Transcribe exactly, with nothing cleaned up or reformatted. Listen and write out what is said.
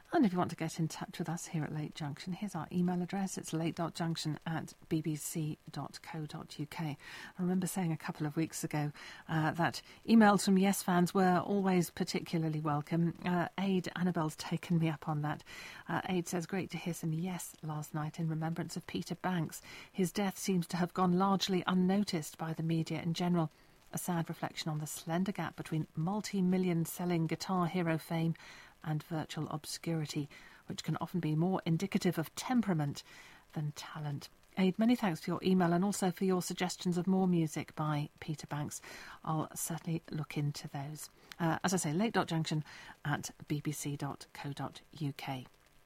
And if you want to get in touch with us here at Late Junction, here's our email address. It's late.junction at bbc.co.uk. I remember saying a couple of weeks ago uh, that emails from Yes fans were always particularly welcome. Uh, Aid Annabelle's taken me up on that. Uh, Aid says, great to hear some Yes last night in remembrance of Peter Banks. His death seems to have gone largely unnoticed by the media in general. A sad reflection on the slender gap between multi-million selling Guitar Hero fame and virtual obscurity, which can often be more indicative of temperament than talent. Aid, many thanks for your email and also for your suggestions of more music by Peter Banks. I'll certainly look into those. Uh, as I say, late.junction at bbc.co.uk.